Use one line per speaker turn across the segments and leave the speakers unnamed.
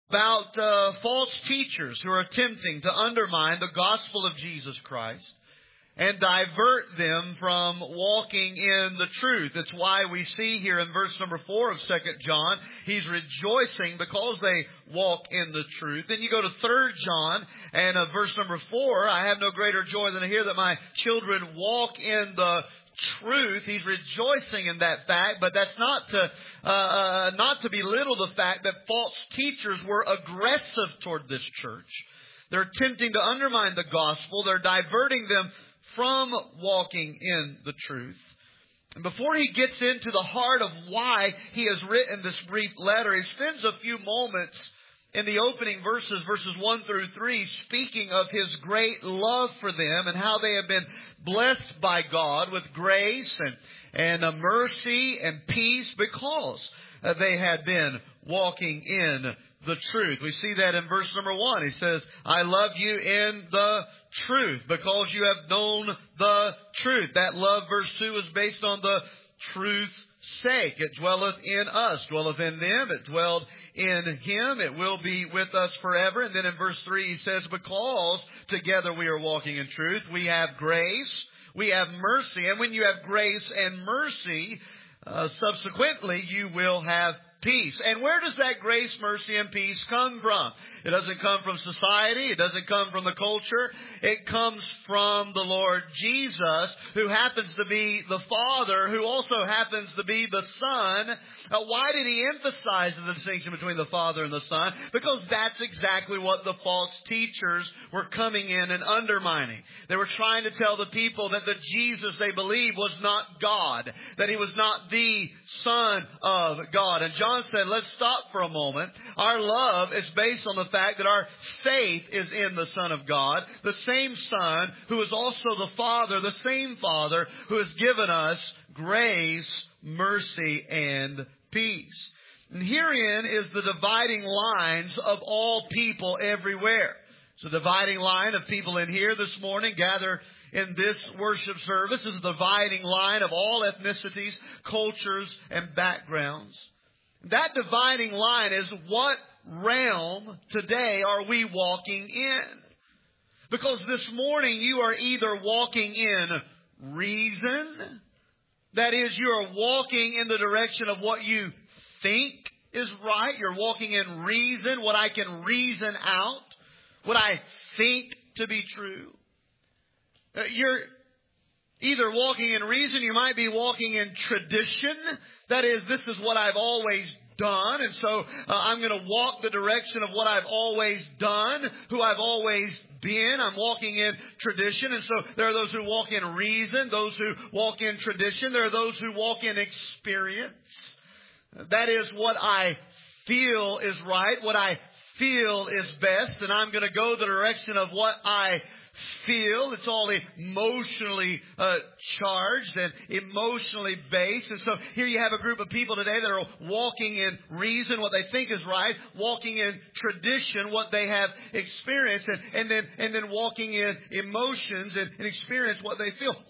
about false teachers who are attempting to undermine the gospel of Jesus Christ and divert them from walking in the truth. It's why we see here in verse number 4 of 2 John, he's rejoicing because they walk in the truth. Then you go to 3 John and verse number 4, I have no greater joy than to hear that my children walk in the truth. He's rejoicing in that fact, but that's not to belittle the fact that false teachers were aggressive toward this church. They're attempting to undermine the gospel. They're diverting them from walking in the truth. And before he gets into the heart of why he has written this brief letter, he spends a few moments in the opening verses 1 through 3, speaking of his great love for them and how they have been blessed by God with grace and mercy and peace because they had been walking in the truth. We see that in verse number 1. He says, I love you in the truth because you have known the truth. That love, verse 2, is based on the truth's sake. It dwelleth in us, dwelleth in them, it dwelled in him, it will be with us forever. And then in verse 3 he says, because together we are walking in truth, we have grace, we have mercy. And when you have grace and mercy, subsequently you will have peace. And where does that grace, mercy, and peace come from? It doesn't come from society. It doesn't come from the culture. It comes from the Lord Jesus, who happens to be the Father, who also happens to be the Son. Why did he emphasize the distinction between the Father and the Son? Because that's exactly what the false teachers were coming in and undermining. They were trying to tell the people that the Jesus they believed was not God, that he was not the Son of God. And John said, let's stop for a moment. Our love is based on the fact that our faith is in the Son of God, the same Son who is also the Father, the same Father who has given us grace, mercy, and peace. And herein is the dividing lines of all people everywhere. It's a dividing line of people in here this morning gathered in this worship service. This is a dividing line of all ethnicities, cultures, and backgrounds. That dividing line is what realm today are we walking in? Because this morning you are either walking in reason, that is, you are walking in the direction of what you think is right. You're walking in reason, what I can reason out, what I think to be true. You're either walking in reason, you might be walking in tradition. That is, this is what I've always done, and so I'm going to walk the direction of what I've always done, who I've always been. I'm walking in tradition, and so there are those who walk in reason, those who walk in tradition. There are those who walk in experience. That is what I feel is right, what I feel is best, and I'm going to go the direction of what I feel. It's all emotionally charged and emotionally based. And so here you have a group of people today that are walking in reason, what they think is right, walking in tradition, what they have experienced, and then walking in emotions and experience what they feel.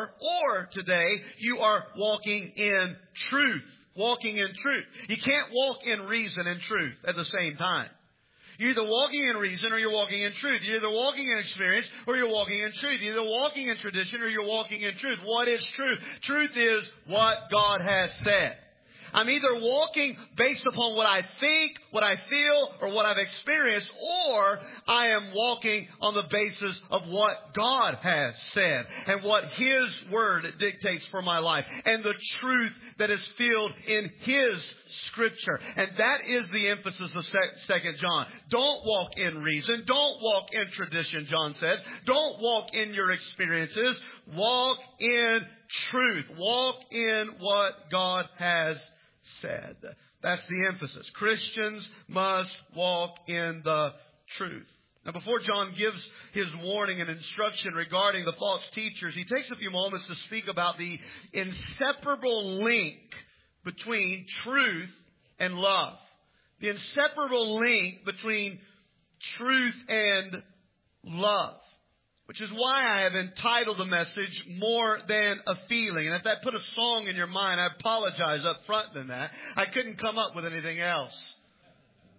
Or today you are walking in truth. Walking in truth. You can't walk in reason and truth at the same time. You're either walking in reason or you're walking in truth. You're either walking in experience or you're walking in truth. You're either walking in tradition or you're walking in truth. What is truth? Truth is what God has said. I'm either walking based upon what I think, what I feel, or what I've experienced, or I am walking on the basis of what God has said and what His Word dictates for my life and the truth that is filled in His Scripture. And that is the emphasis of 2 John. Don't walk in reason. Don't walk in tradition, John says. Don't walk in your experiences. Walk in truth. Walk in what God has said. That's the emphasis. Christians must walk in the truth. Now, before John gives his warning and instruction regarding the false teachers, he takes a few moments to speak about the inseparable link between truth and love. The inseparable link between truth and love. Which is why I have entitled the message, More Than a Feeling. And if that put a song in your mind, I apologize up front than that. I couldn't come up with anything else.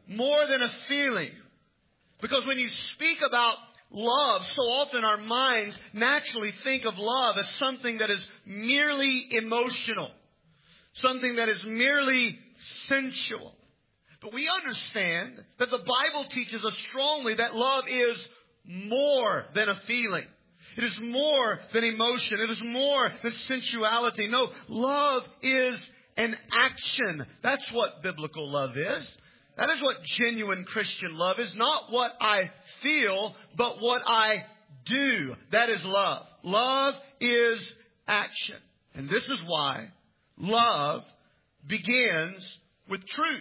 more than a feeling. Because when you speak about love, so often our minds naturally think of love as something that is merely emotional. Something that is merely sensual. But we understand that the Bible teaches us strongly that love is more than a feeling. It is more than emotion. It is more than sensuality. No, love is an action. That's what biblical love is. That is what genuine Christian love is. Not what I feel, but what I do. That is love. Love is action. And this is why love begins with truth.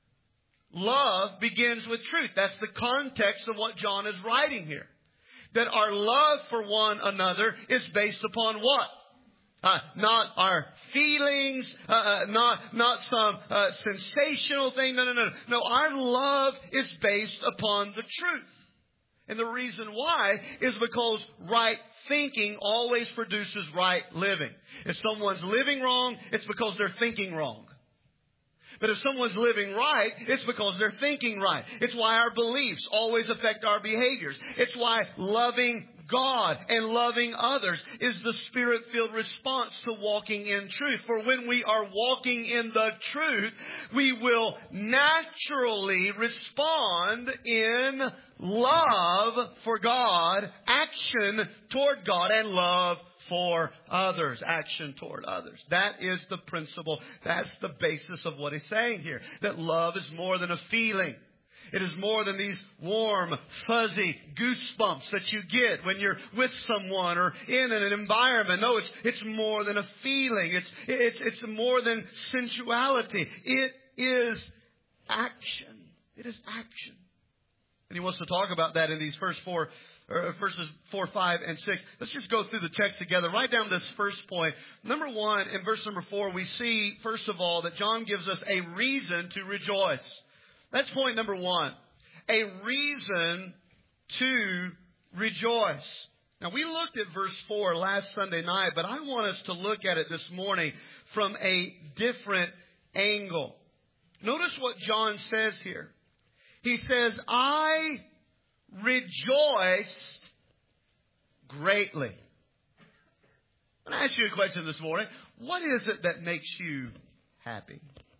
Love begins with truth. That's the context of what John is writing here. That our love for one another is based upon what? Not our feelings, not some sensational thing. No. No, our love is based upon the truth. And the reason why is because right thinking always produces right living. If someone's living wrong, it's because they're thinking wrong. But if someone's living right, it's because they're thinking right. It's why our beliefs always affect our behaviors. It's why loving God and loving others is the Spirit-filled response to walking in truth. For when we are walking in the truth, we will naturally respond in love for God, action toward God, and love for others. Action toward others. That is the principle. That's the basis of what he's saying here. That love is more than a feeling. It is more than these warm, fuzzy goosebumps that you get when you're with someone or in an environment. No, it's more than a feeling. It's more than sensuality. It is action. It is action. And he wants to talk about that in these verses 4, 5, and 6. Let's just go through the text together. Write down this first point. Number 1, in verse number 4, we see, first of all, that John gives us a reason to rejoice. That's point number 1. A reason to rejoice. Now, we looked at verse 4 last Sunday night, but I want us to look at it this morning from a different angle. Notice what John says here. He says, I rejoiced greatly. I'm going to ask you a question this morning. What is it that makes you happy?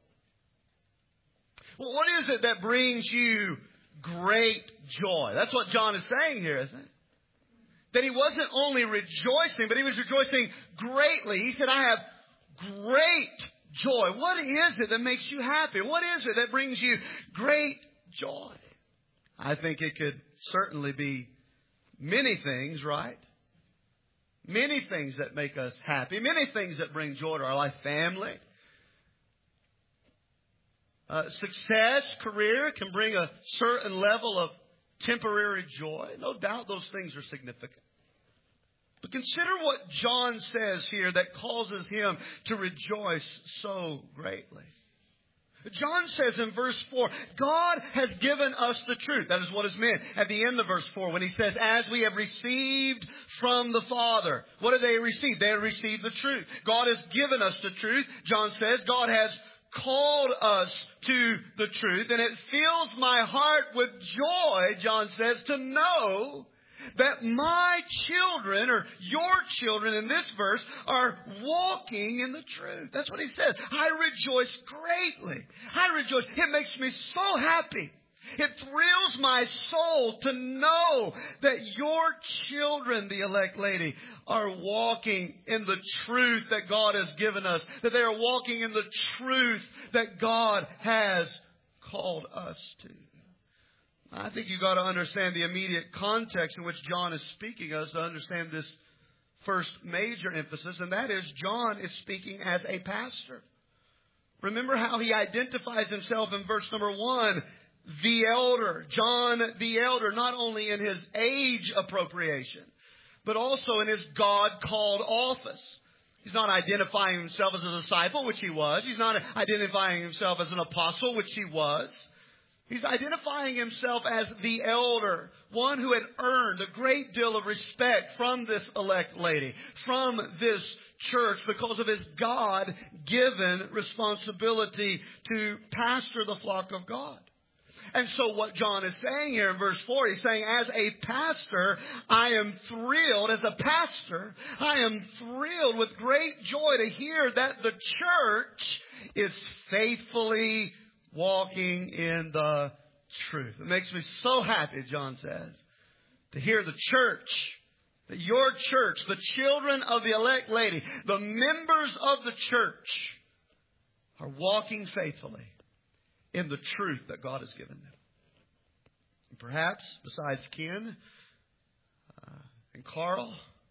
Well, what is it that brings you great joy? That's what John is saying here, isn't it? That he wasn't only rejoicing, but he was rejoicing greatly. He said, I have great joy. What is it that makes you happy? What is it that brings you great joy? I think it could certainly be many things, right? Many things that make us happy. Many things that bring joy to our life. Family. Success, career can bring a certain level of temporary joy. No doubt those things are significant. But consider what John says here that causes him to rejoice so greatly. John says in verse 4, God has given us the truth. That is what is meant at the end of verse 4 when he says, as we have received from the Father. What have they received? They have received the truth. God has given us the truth. John says God has called us to the truth. And it fills my heart with joy, John says, to know that my children, or your children in this verse, are walking in the truth. That's what he says. I rejoice greatly. I rejoice. It makes me so happy. It thrills my soul to know that your children, the elect lady, are walking in the truth that God has given us. That they are walking in the truth that God has called us to. I think you've got to understand the immediate context in which John is speaking us to understand this first major emphasis, and that is John is speaking as a pastor. Remember how he identifies himself in verse number 1, the elder. John the elder, not only in his age appropriation, but also in his God-called office. He's not identifying himself as a disciple, which he was. He's not identifying himself as an apostle, which he was. He's identifying himself as the elder, one who had earned a great deal of respect from this elect lady, from this church, because of his God-given responsibility to pastor the flock of God. And so what John is saying here in verse 4, he's saying, as a pastor, I am thrilled. As a pastor, I am thrilled with great joy to hear that the church is faithfully walking in the truth. It makes me so happy, John says, to hear the church, that your church, the children of the elect lady, the members of the church are walking faithfully in the truth that God has given them. And perhaps, besides Ken and Carl,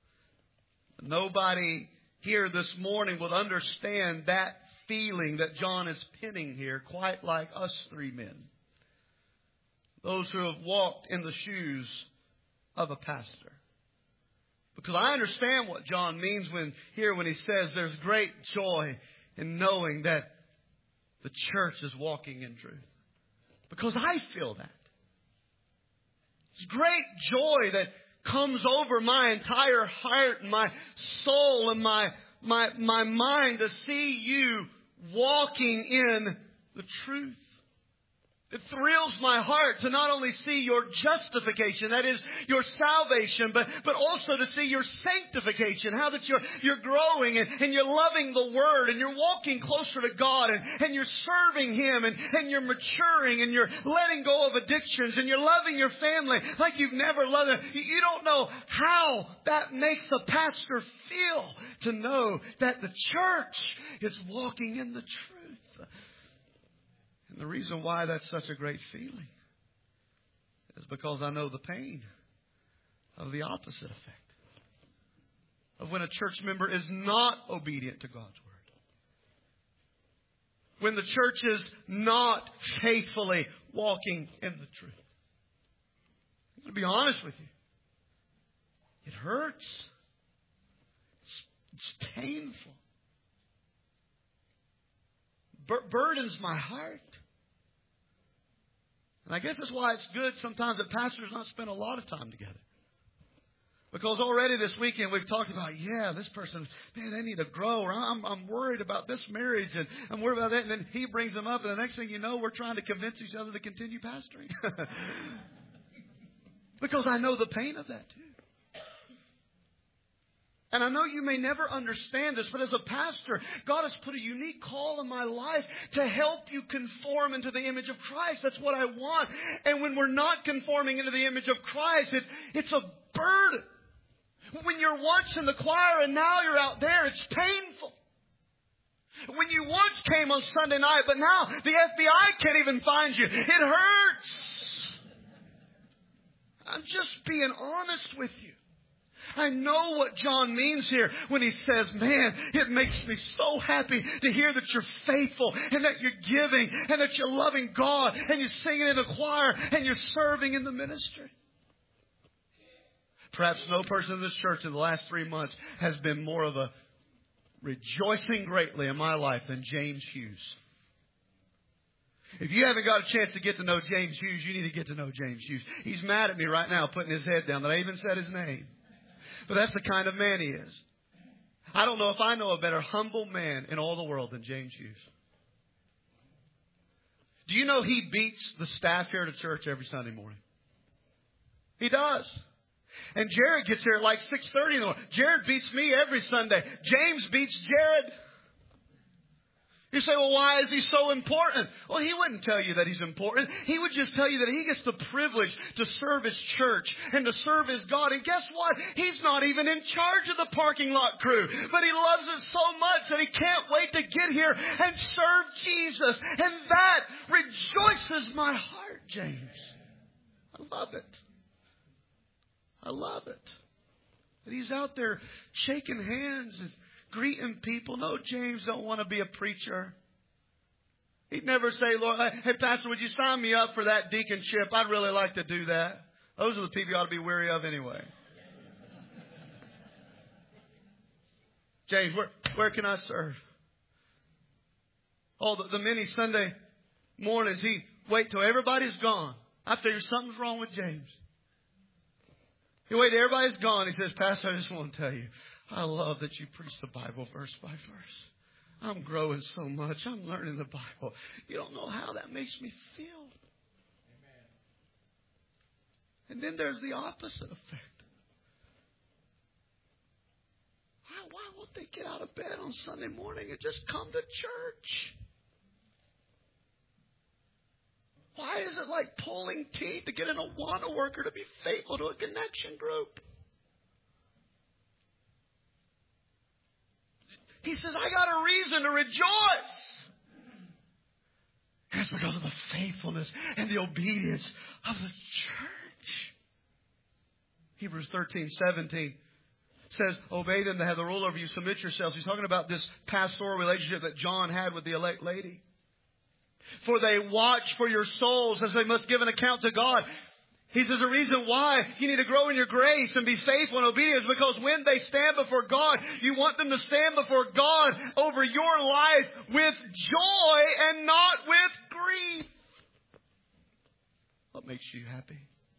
nobody here this morning would understand that feeling that John is penning here quite like us three men. Those who have walked in the shoes of a pastor. Because I understand what John means when he says there's great joy in knowing that the church is walking in truth. Because I feel that. It's great joy that comes over my entire heart and my soul and my mind to see you walking in the truth. It thrills my heart to not only see your justification, that is your salvation, but also to see your sanctification, how that you're growing and you're loving the Word and you're walking closer to God and you're serving Him and you're maturing and you're letting go of addictions and you're loving your family like you've never loved them. You don't know how that makes a pastor feel to know that the church is walking in the truth. And the reason why that's such a great feeling is because I know the pain of the opposite effect. Of when a church member is not obedient to God's Word. When the church is not faithfully walking in the truth. I'm going to be honest with you. It hurts. It's painful. Burdens my heart. And I guess that's why it's good sometimes that pastors not spend a lot of time together. Because already this weekend we've talked about, this person, man, they need to grow. Or I'm worried about this marriage and I'm worried about that. And then he brings them up and the next thing you know, we're trying to convince each other to continue pastoring. Because I know the pain of that too. And I know you may never understand this, but as a pastor, God has put a unique call in my life to help you conform into the image of Christ. That's what I want. And when we're not conforming into the image of Christ, it's a burden. When you're once in the choir and now you're out there, it's painful. When you once came on Sunday night, but now the FBI can't even find you, it hurts. I'm just being honest with you. I know what John means here when he says, man, it makes me so happy to hear that you're faithful and that you're giving and that you're loving God and you're singing in the choir and you're serving in the ministry. Perhaps no person in this church in the last 3 months has been more of a rejoicing greatly in my life than James Hughes. If you haven't got a chance to get to know James Hughes, you need to get to know James Hughes. He's mad at me right now putting his head down that I even said his name. But that's the kind of man he is. I don't know if I know a better humble man in all the world than James Hughes. Do you know he beats the staff here at the church every Sunday morning? He does. And Jared gets here at like 6:30 in the morning. Jared beats me every Sunday. James beats Jared. You say, well, why is he so important? Well, he wouldn't tell you that he's important. He would just tell you that he gets the privilege to serve his church and to serve his God. And guess what? He's not even in charge of the parking lot crew. But he loves it so much that he can't wait to get here and serve Jesus. And that rejoices my heart, James. I love it. I love it. That he's out there shaking hands and greeting people. No, James don't want to be a preacher. He'd never say, Lord, hey, Pastor, would you sign me up for that deaconship? I'd really like to do that. Those are the people you ought to be wary of anyway. James, where can I serve? Oh, the many Sunday mornings, he wait till everybody's gone. I figure something's wrong with James. He wait till everybody's gone. He says, Pastor, I just want to tell you, I love that you preach the Bible verse by verse. I'm growing so much. I'm learning the Bible. You don't know how that makes me feel. And then there's the opposite effect. Why won't they get out of bed on Sunday morning and just come to church? Why is it like pulling teeth to get an Awana worker to be faithful to a connection group? He says, I got a reason to rejoice. And it's because of the faithfulness and the obedience of the church. Hebrews 13:17 says, obey them that have the rule over you, submit yourselves. He's talking about this pastoral relationship that John had with the elect lady. For they watch for your souls as they must give an account to God. He says the reason why you need to grow in your grace and be faithful and obedient is because when they stand before God, you want them to stand before God over your life with joy and not with grief. What makes you happy?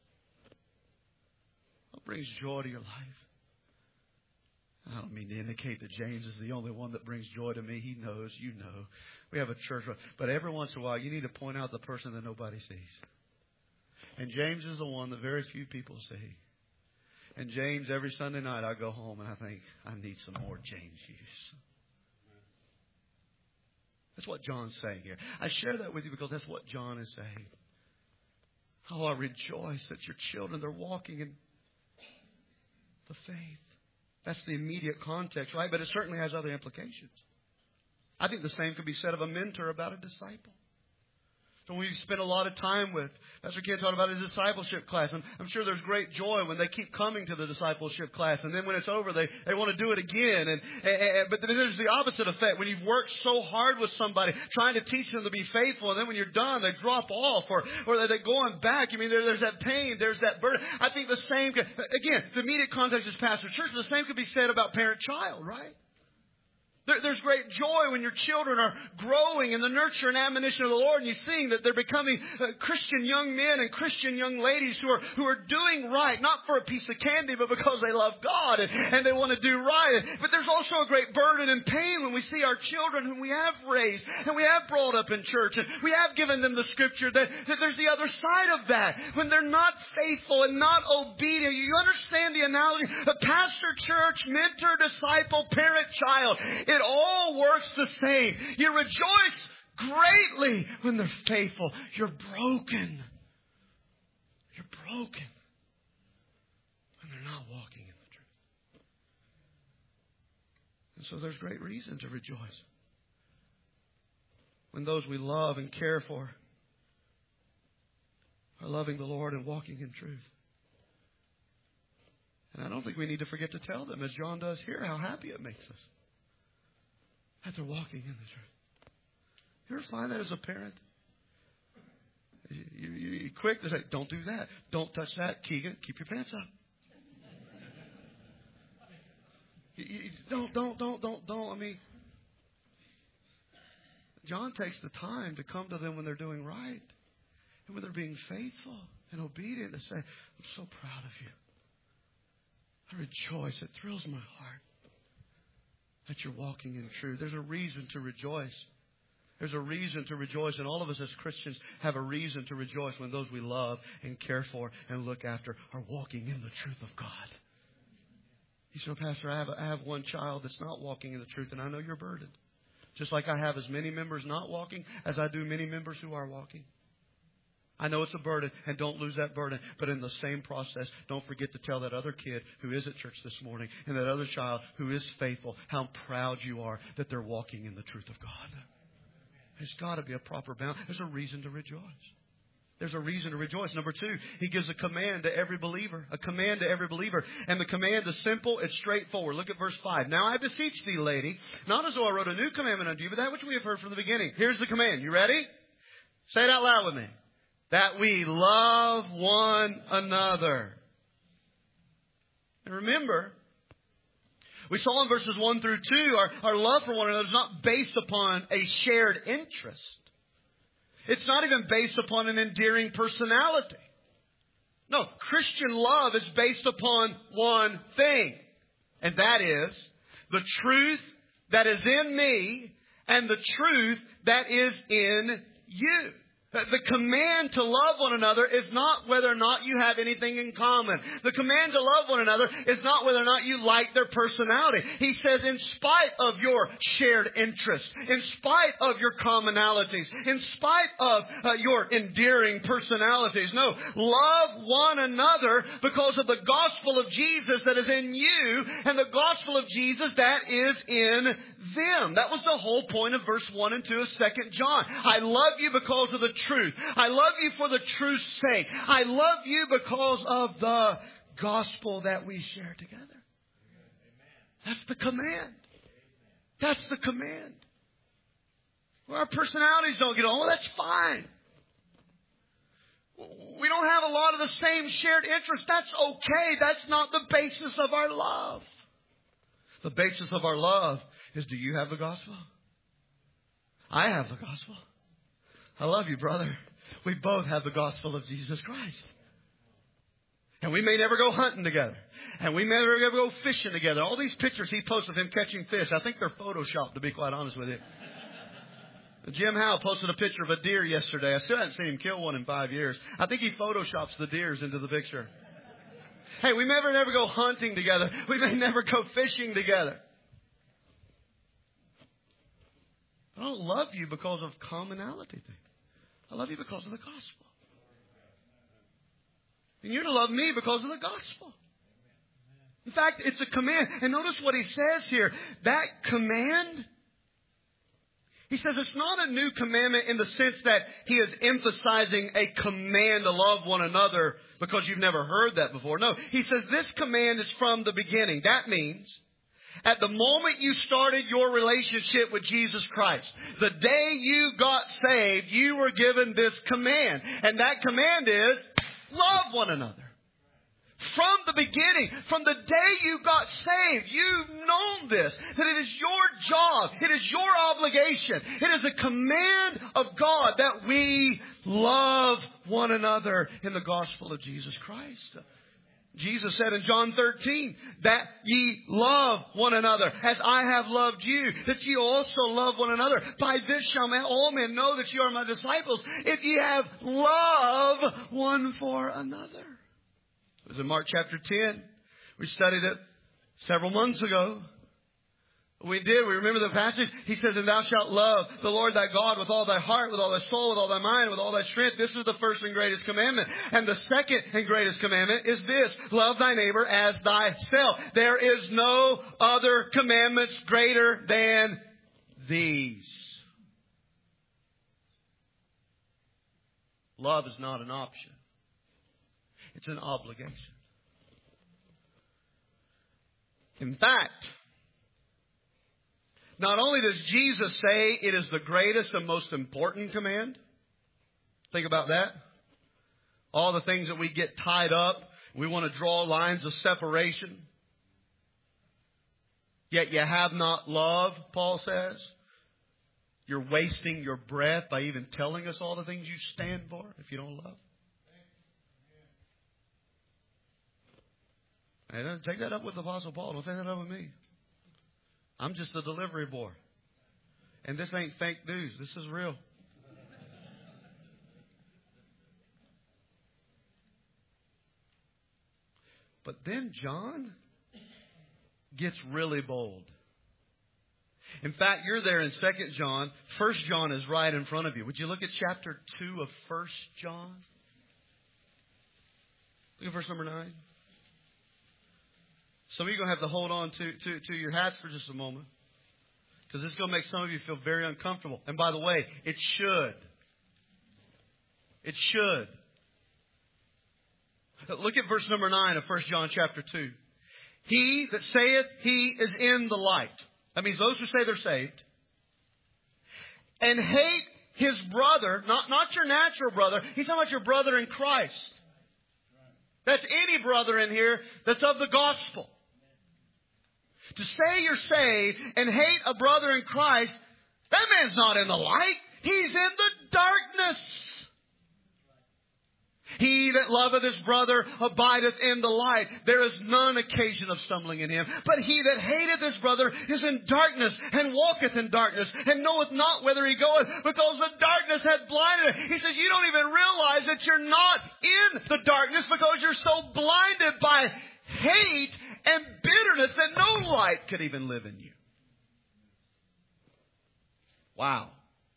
What brings joy to your life? I don't mean to indicate that James is the only one that brings joy to me. He knows, you know. We have a church. But every once in a while, you need to point out the person that nobody sees. And James is the one that very few people see. And James, every Sunday night, I go home and I think, I need some more James use. That's what John's saying here. I share that with you because that's what John is saying. Oh, I rejoice that your children, they're walking in the faith. That's the immediate context, right? But it certainly has other implications. I think the same could be said of a mentor about a disciple. So we spend a lot of time with Pastor Ken talking about his discipleship class. And I'm sure there's great joy when they keep coming to the discipleship class. And then when it's over, they want to do it again. But then there's the opposite effect. When you've worked so hard with somebody, trying to teach them to be faithful, and then when you're done, they drop off or they're going back. I mean, there's that pain, there's that burden. I think the same, again, the immediate context is pastor church. The same could be said about parent-child, right? There's great joy when your children are growing in the nurture and admonition of the Lord, and you're seeing that they're becoming Christian young men and Christian young ladies who are doing right, not for a piece of candy, but because they love God and they want to do right. But there's also a great burden and pain when we see our children whom we have raised and we have brought up in church and we have given them the Scripture, that there's the other side of that. When they're not faithful and not obedient, you understand the analogy of pastor, church, mentor, disciple, parent, child. It all works the same. You rejoice greatly when they're faithful. You're broken. You're broken when they're not walking in the truth. And so there's great reason to rejoice when those we love and care for are loving the Lord and walking in truth. And I don't think we need to forget to tell them, as John does here, how happy it makes us that they're walking in the truth. You ever find that as a parent? You're quick to say, don't do that. Don't touch that. Keegan, keep your pants up. Don't. I mean, John takes the time to come to them when they're doing right and when they're being faithful and obedient to say, I'm so proud of you. I rejoice. It thrills my heart that you're walking in truth. There's a reason to rejoice. There's a reason to rejoice. And all of us as Christians have a reason to rejoice when those we love and care for and look after are walking in the truth of God. You say, Pastor, I have one child that's not walking in the truth, and I know you're burdened. Just like I have as many members not walking as I do many members who are walking. I know it's a burden, and don't lose that burden. But in the same process, don't forget to tell that other kid who is at church this morning and that other child who is faithful how proud you are that they're walking in the truth of God. There's got to be a proper balance. There's a reason to rejoice. There's a reason to rejoice. Number 2, he gives a command to every believer. A command to every believer. And the command is simple. It's straightforward. Look at verse 5. Now I beseech thee, lady, not as though I wrote a new commandment unto you, but that which we have heard from the beginning. Here's the command. You ready? Say it out loud with me. That we love one another. And remember, we saw in verses 1 through 2, our love for one another is not based upon a shared interest. It's not even based upon an endearing personality. No, Christian love is based upon one thing. And that is the truth that is in me and the truth that is in you. The command to love one another is not whether or not you have anything in common. The command to love one another is not whether or not you like their personality. He says, in spite of your shared interests, in spite of your commonalities, in spite of your endearing personalities. No, love one another because of the gospel of Jesus that is in you and the gospel of Jesus that is in them. That was the whole point of verse 1 and 2 of 2 John. I love you because of the truth. I love you for the truth's sake. I love you because of the gospel that we share together. That's the command. That's the command. Well, our personalities don't get on. Well, that's fine. We don't have a lot of the same shared interests. That's okay. That's not the basis of our love. The basis of our love is, do you have the gospel? I have the gospel. I love you, brother. We both have the gospel of Jesus Christ. And we may never go hunting together. And we may never go fishing together. All these pictures he posts of him catching fish, I think they're photoshopped, to be quite honest with you. Jim Howe posted a picture of a deer yesterday. I still haven't seen him kill one in 5 years. I think he photoshops the deers into the picture. Hey, we may never go hunting together. We may never go fishing together. I don't love you because of commonality thing. I love you because of the gospel. And you're to love me because of the gospel. In fact, it's a command. And notice what he says here. That command, he says it's not a new commandment in the sense that he is emphasizing a command to love one another because you've never heard that before. No, he says this command is from the beginning. That means at the moment you started your relationship with Jesus Christ, the day you got saved, you were given this command. And that command is, love one another. From the beginning, from the day you got saved, you've known this, that it is your job, it is your obligation, it is a command of God that we love one another in the gospel of Jesus Christ. Jesus said in John 13 that ye love one another as I have loved you, that ye also love one another. By this shall all men know that you are my disciples, if ye have love one for another. It was in Mark chapter 10. We studied it several months ago. We did. We remember the passage. He says, and thou shalt love the Lord thy God with all thy heart, with all thy soul, with all thy mind, with all thy strength. This is the first and greatest commandment. And the second and greatest commandment is this. Love thy neighbor as thyself. There is no other commandments greater than these. Love is not an option. It's an obligation. In fact, not only does Jesus say it is the greatest and most important command. Think about that. All the things that we get tied up. We want to draw lines of separation. Yet you have not love, Paul says. You're wasting your breath by even telling us all the things you stand for if you don't love. And take that up with the Apostle Paul. Don't take that up with me. I'm just the delivery boy. And this ain't fake news. This is real. But then John gets really bold. In fact, you're there in 2 John. 1 John is right in front of you. Would you look at chapter 2 of 1 John? Look at verse number 9. Some of you are going to have to hold on to your hats for just a moment. Because this is going to make some of you feel very uncomfortable. And by the way, it should. It should. Look at verse number 9 of 1 John chapter 2. He that saith he is in the light. That means those who say they're saved. And hate his brother, not your natural brother. He's talking about your brother in Christ. That's any brother in here that's of the gospel. To say you're saved and hate a brother in Christ, that man's not in the light. He's in the darkness. He that loveth his brother abideth in the light. There is none occasion of stumbling in him. But he that hateth his brother is in darkness, and walketh in darkness, and knoweth not whither he goeth, because the darkness hath blinded him. He says, you don't even realize that you're not in the darkness because you're so blinded by hate and bitterness that no light could even live in you. Wow.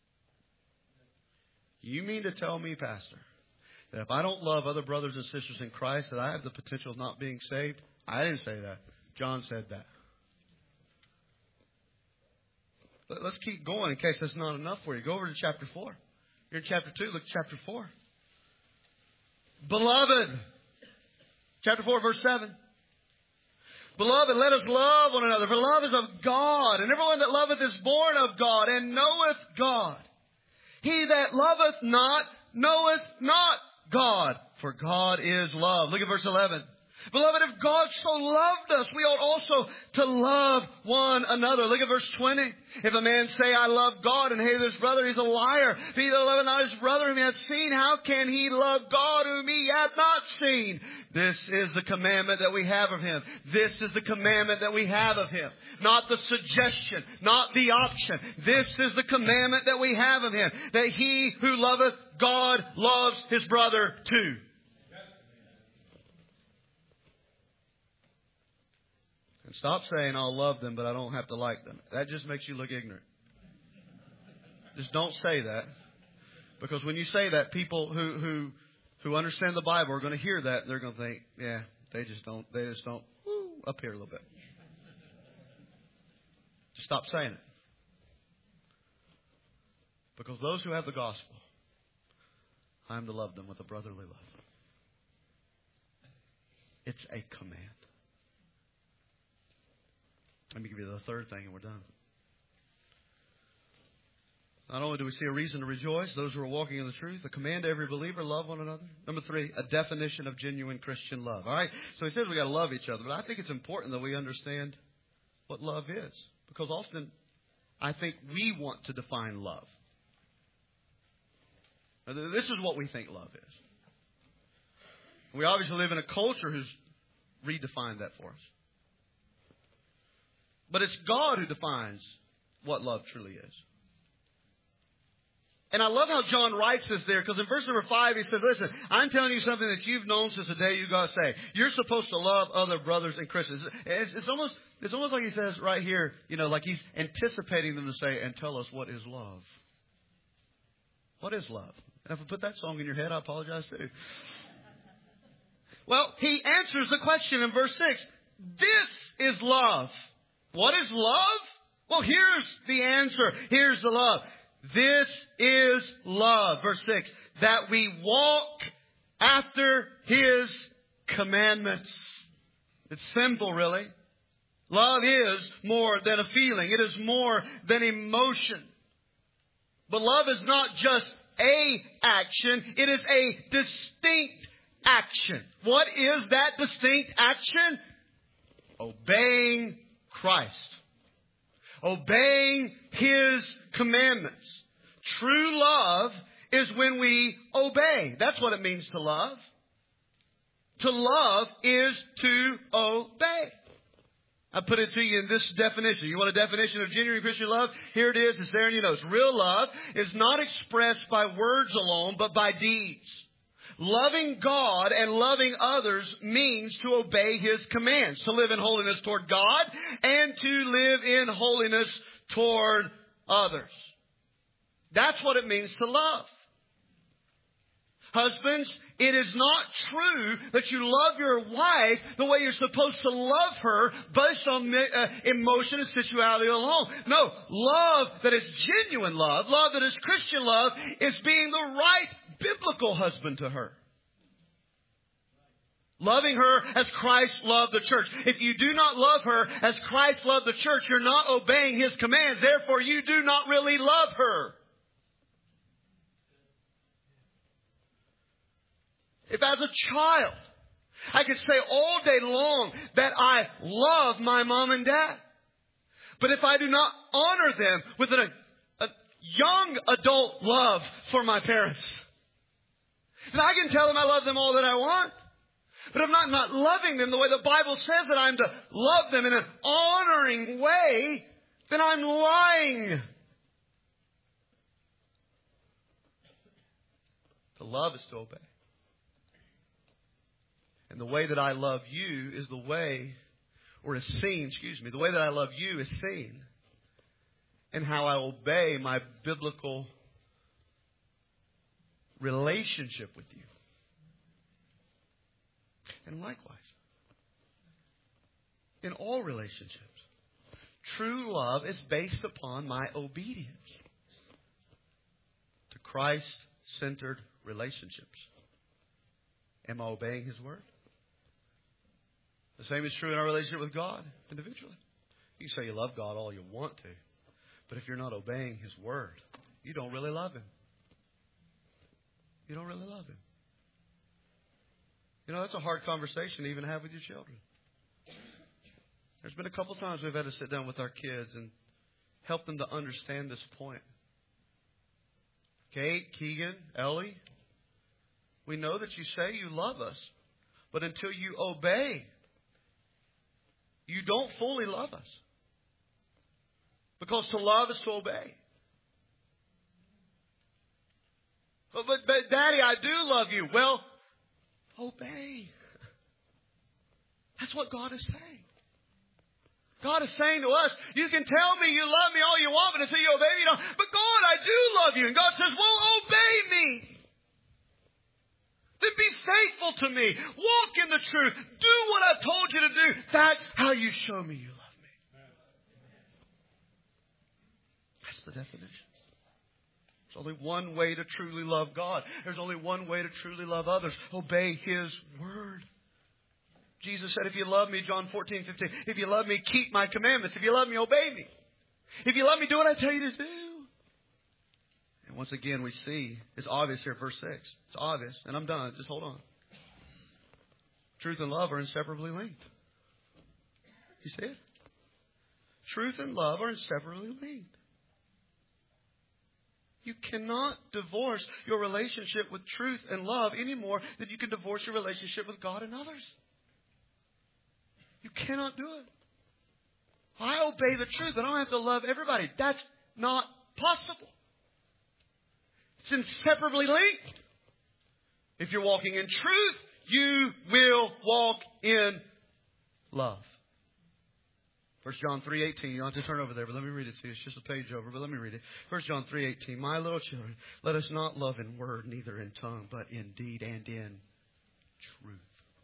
You mean to tell me, Pastor, that if I don't love other brothers and sisters in Christ, that I have the potential of not being saved? I didn't say that. John said that. Let's keep going in case that's not enough for you. Go over to chapter 4. You're in chapter 2. Look at chapter 4. Beloved. Chapter 4, verse 7. Beloved, let us love one another, for love is of God, and everyone that loveth is born of God, and knoweth God. He that loveth not, knoweth not God, for God is love. Look at verse 11. Beloved, if God so loved us, we ought also to love one another. Look at verse 20. If a man say, I love God, and hate his brother, he's a liar. If he that loveth not his brother whom he hath seen, how can he love God whom he hath not seen? This is the commandment that we have of him. This is the commandment that we have of him. Not the suggestion, not the option. This is the commandment that we have of him. That he who loveth God loves his brother too. And stop saying, I'll love them, but I don't have to like them. That just makes you look ignorant. Just don't say that. Because when you say that, people who understand the Bible are going to hear that, and they're going to think, yeah, they just don't, up here a little bit. Just stop saying it. Because those who have the gospel, I am to love them with a brotherly love. It's a command. Let me give you the third thing and we're done. Not only do we see a reason to rejoice, those who are walking in the truth, a command to every believer, love one another. Number 3, a definition of genuine Christian love. All right, so he says we got to love each other, but I think it's important that we understand what love is. Because often, I think we want to define love. This is what we think love is. We obviously live in a culture who's redefined that for us. But it's God who defines what love truly is. And I love how John writes this there, because in verse number 5 he says, listen, I'm telling you something that you've known since the day you got saved. You're supposed to love other brothers and Christians. It's almost like he says right here, like he's anticipating them to say, and tell us what is love. What is love? And if I put that song in your head, I apologize too. Well, he answers the question in verse 6. This is love. What is love? Well, here's the answer. Here's the love. This is love. Verse 6. That we walk after His commandments. It's simple, really. Love is more than a feeling. It is more than emotion. But love is not just a action. It is a distinct action. What is that distinct action? Obeying Christ. Obeying His commandments. True love is when we obey. That's what it means to love. To love is to obey. I put it to you in this definition. You want a definition of genuine Christian love? Here it is. It's there in your notes. Real love is not expressed by words alone, but by deeds. Loving God and loving others means to obey His commands, to live in holiness toward God and to live in holiness toward others. That's what it means to love. Husbands, it is not true that you love your wife the way you're supposed to love her based on emotion and sexuality alone. No, love that is genuine love that is Christian love, is being the right biblical husband to her. Loving her as Christ loved the church. If you do not love her as Christ loved the church, you're not obeying His commands. Therefore, you do not really love her. If as a child, I could say all day long that I love my mom and dad. But if I do not honor them with a young adult love for my parents, And I can tell them I love them all that I want. But if I'm not loving them the way the Bible says that I'm to love them in an honoring way, then I'm lying. To love is to obey. And the way that I love you is the way, or is seen, the way that I love you is seen in how I obey my biblical relationship with you. And likewise, in all relationships, true love is based upon my obedience to Christ-centered relationships. Am I obeying His Word? The same is true in our relationship with God individually. You can say you love God all you want to, but if you're not obeying His Word, you don't really love Him. You don't really love Him. You know, that's a hard conversation to even have with your children. There's been a couple times we've had to sit down with our kids and help them to understand this point. Kate, Keegan, Ellie, we know that you say you love us, but until you obey, you don't fully love us. Because to love is to obey. But Daddy, I do love you. Well, obey. That's what God is saying. God is saying to us, you can tell me you love me all you want, but until you obey me, you don't. But God, I do love you. And God says, well, obey me. Then be faithful to me. Walk in the truth. Do what I've told you to do. That's how you show me you love me. That's the definition. There's only one way to truly love God. There's only one way to truly love others. Obey His Word. Jesus said, if you love me, John 14:15, if you love me, keep my commandments. If you love me, obey me. If you love me, do what I tell you to do. And once again, we see, it's obvious here, verse 6. It's obvious. And I'm done. Just hold on. Truth and love are inseparably linked. You see it? Truth and love are inseparably linked. You cannot divorce your relationship with truth and love any more than you can divorce your relationship with God and others. You cannot do it. I obey the truth, but I don't have to love everybody. That's not possible. It's inseparably linked. If you're walking in truth, you will walk in love. 1 John 3:18. You don't have to turn over there, but let me read it to you. It's just a page over, but let me read it. 1 John 3:18. My little children, let us not love in word, neither in tongue, but in deed and in truth.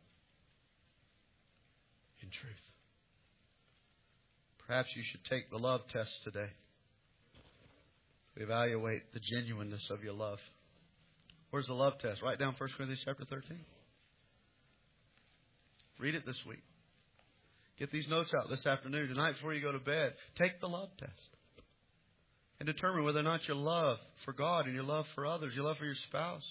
In truth. Perhaps you should take the love test today to evaluate the genuineness of your love. Where's the love test? Write down 1 Corinthians chapter 13. Read it this week. Get these notes out this afternoon, tonight before you go to bed. Take the love test. And determine whether or not your love for God and your love for others, your love for your spouse,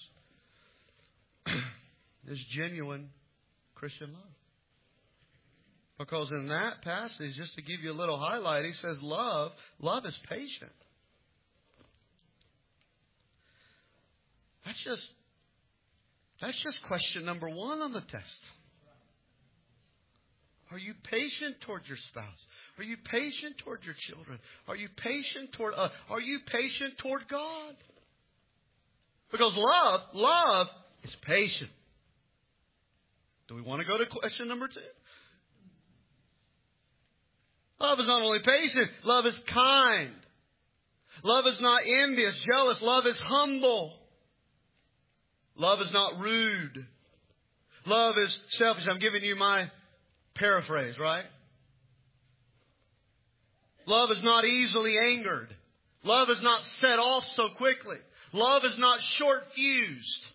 is genuine Christian love. Because in that passage, just to give you a little highlight, he says love is patient. That's just question number 1 on the test. Are you patient toward your spouse? Are you patient toward your children? Are you patient toward are you patient toward God? Because love is patient. Do we want to go to question number 2? Love is not only patient, love is kind. Love is not envious, jealous. Love is humble. Love is not rude. Love is selfish. I'm giving you my paraphrase, right? Love is not easily angered. Love is not set off so quickly. Love is not short-fused.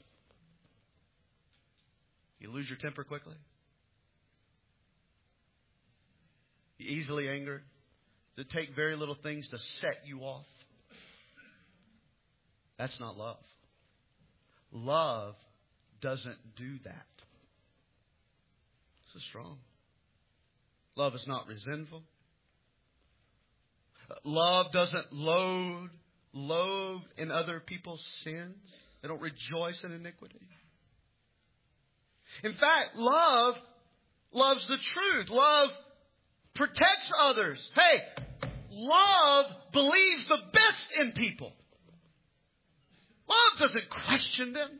You lose your temper quickly? You easily angered? Does it take very little things to set you off? That's not love. Love doesn't do that. This is strong. Love is not resentful. Love doesn't load in other people's sins. They don't rejoice in iniquity. In fact, love loves the truth. Love protects others. Hey, love believes the best in people. Love doesn't question them.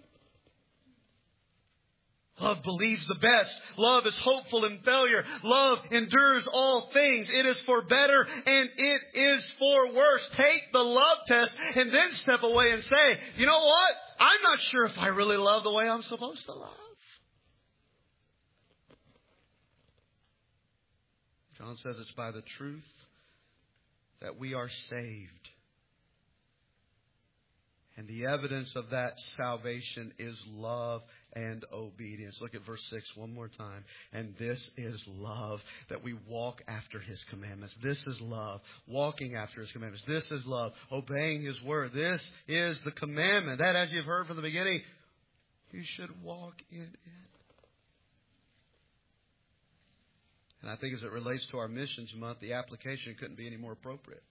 Love believes the best. Love is hopeful in failure. Love endures all things. It is for better and it is for worse. Take the love test and then step away and say, you know what? I'm not sure if I really love the way I'm supposed to love. John says it's by the truth that we are saved. And the evidence of that salvation is love and obedience. Look at verse 6 one more time. And this is love, that we walk after His commandments. This is love, walking after His commandments. This is love, obeying His word. This is the commandment. That, as you've heard from the beginning, you should walk in it. And I think as it relates to our missions month, the application couldn't be any more appropriate.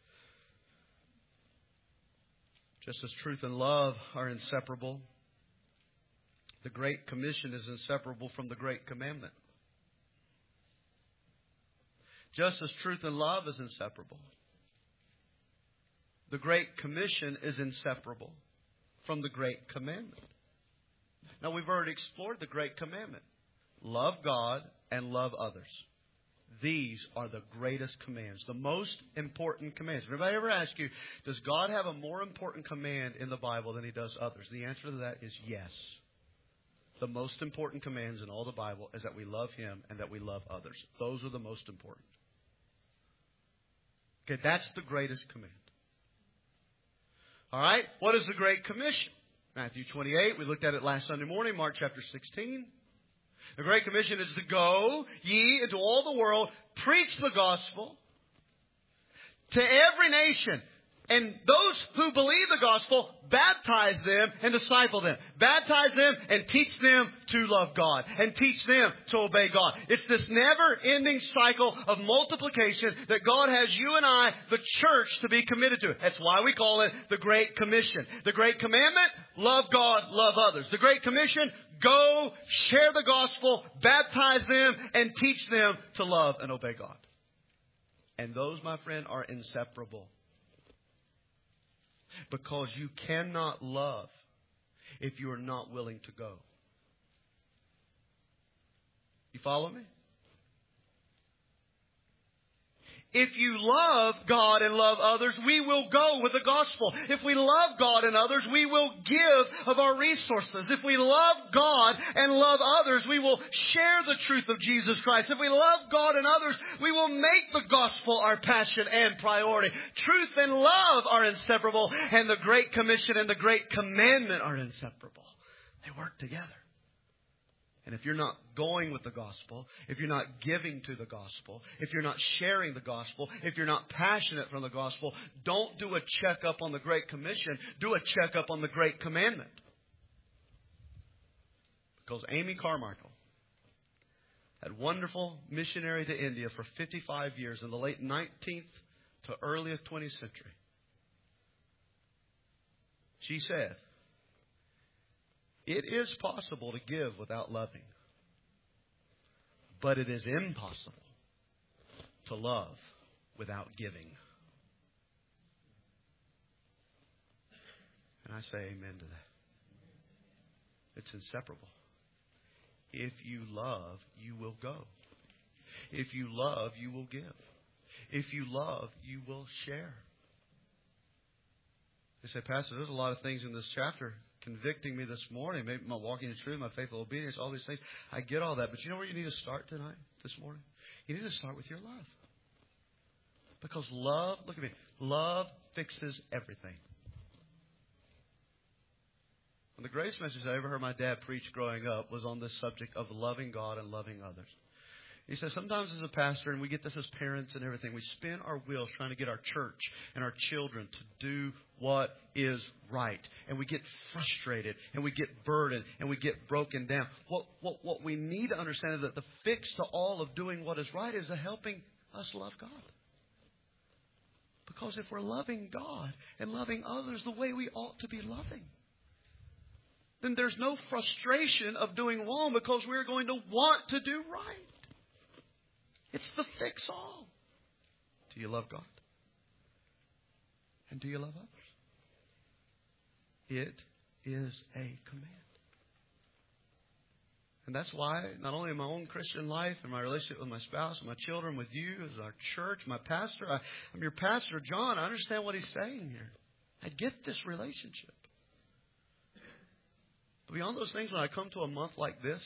Just as truth and love are inseparable, the Great Commission is inseparable from the Great Commandment. Just as truth and love is inseparable, the Great Commission is inseparable from the Great Commandment. Now, we've already explored the Great Commandment. Love God and love others. These are the greatest commands, the most important commands. If anybody ever asks you, does God have a more important command in the Bible than He does others? The answer to that is yes. The most important commands in all the Bible is that we love Him and that we love others. Those are the most important. Okay, that's the greatest command. All right, what is the Great Commission? Matthew 28, we looked at it last Sunday morning, Mark chapter 16. The Great Commission is to go ye into all the world, preach the gospel to every nation. And those who believe the gospel, baptize them and disciple them. Baptize them and teach them to love God. And teach them to obey God. It's this never-ending cycle of multiplication that God has you and I, the church, to be committed to. That's why we call it the Great Commission. The Great Commandment, love God, love others. The Great Commission, go, share the gospel, baptize them, and teach them to love and obey God. And those, my friend, are inseparable. Because you cannot love if you are not willing to go. You follow me? If you love God and love others, we will go with the gospel. If we love God and others, we will give of our resources. If we love God and love others, we will share the truth of Jesus Christ. If we love God and others, we will make the gospel our passion and priority. Truth and love are inseparable, and the Great Commission and the Great Commandment are inseparable. They work together. And if you're not going with the gospel, if you're not giving to the gospel, if you're not sharing the gospel, if you're not passionate from the gospel, don't do a checkup on the Great Commission. Do a checkup on the Great Commandment. Because Amy Carmichael, that wonderful missionary to India for 55 years in the late 19th to early 20th century, she said, it is possible to give without loving, but it is impossible to love without giving. And I say amen to that. It's inseparable. If you love, you will go. If you love, you will give. If you love, you will share. They say, Pastor, there's a lot of things in this chapter convicting me this morning. Maybe my walking in truth, my faithful obedience, all these things. I get all that. But you know where you need to start tonight, this morning? You need to start with your love. Because love, look at me, love fixes everything. One of the greatest messages I ever heard my dad preach growing up was on this subject of loving God and loving others. He says, sometimes as a pastor, and we get this as parents and everything, we spin our wheels trying to get our church and our children to do what is right. And we get frustrated, and we get burdened, and we get broken down. What we need to understand is that the fix to all of doing what is right is helping us love God. Because if we're loving God and loving others the way we ought to be loving, then there's no frustration of doing wrong because we're going to want to do right. It's the fix-all. Do you love God? And do you love others? It is a command. And that's why, not only in my own Christian life and my relationship with my spouse, my children, with you, as our church, my pastor, I'm your pastor, John. I understand what he's saying here. I get this relationship. But beyond those things, when I come to a month like this,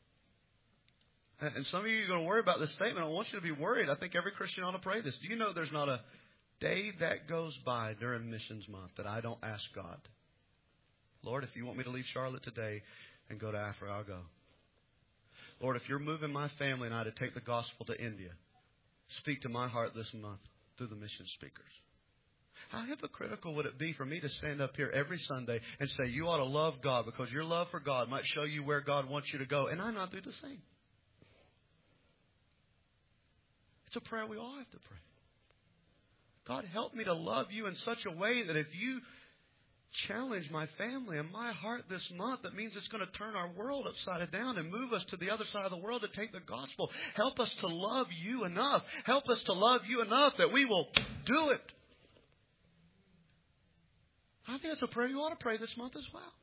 and some of you are going to worry about this statement, I want you to be worried. I think every Christian ought to pray this. Do you know there's not a day that goes by during Missions Month that I don't ask God, Lord, if you want me to leave Charlotte today and go to Africa, I'll go. Lord, if you're moving my family and I to take the gospel to India, speak to my heart this month through the mission speakers. How hypocritical would it be for me to stand up here every Sunday and say, you ought to love God because your love for God might show you where God wants you to go, and I not do the same? It's a prayer we all have to pray. God, help me to love you in such a way that if you challenge my family and my heart this month, that means it's going to turn our world upside down and move us to the other side of the world to take the gospel. Help us to love you enough. Help us to love you enough that we will do it. I think that's a prayer you ought to pray this month as well.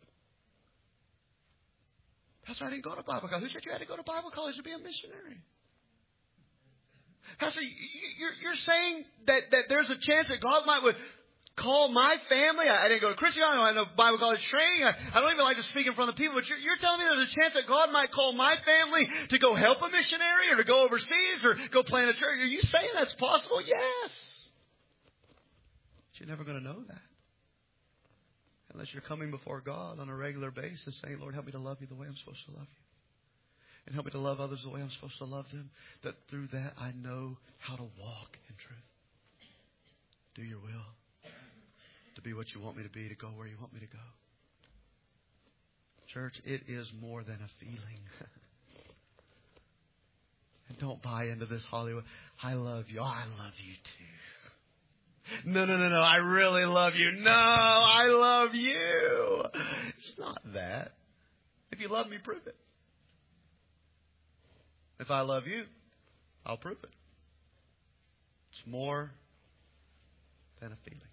Pastor, I didn't go to Bible college. Who said you had to go to Bible college to be a missionary? Pastor, you're saying that there's a chance that God would call my family. I didn't go to Christian. I don't have no Bible college training. I don't even like to speak in front of people. But you're telling me there's a chance that God might call my family to go help a missionary or to go overseas or go plant a church. Are you saying that's possible? Yes. But you're never going to know that unless you're coming before God on a regular basis saying, Lord, help me to love you the way I'm supposed to love you. And help me to love others the way I'm supposed to love them. That through that I know how to walk in truth. Do your will. To be what you want me to be. To go where you want me to go. Church, it is more than a feeling. And don't buy into this Hollywood. I love you. Oh, I love you too. No. I really love you. No, I love you. It's not that. If you love me, prove it. If I love you, I'll prove it. It's more than a feeling.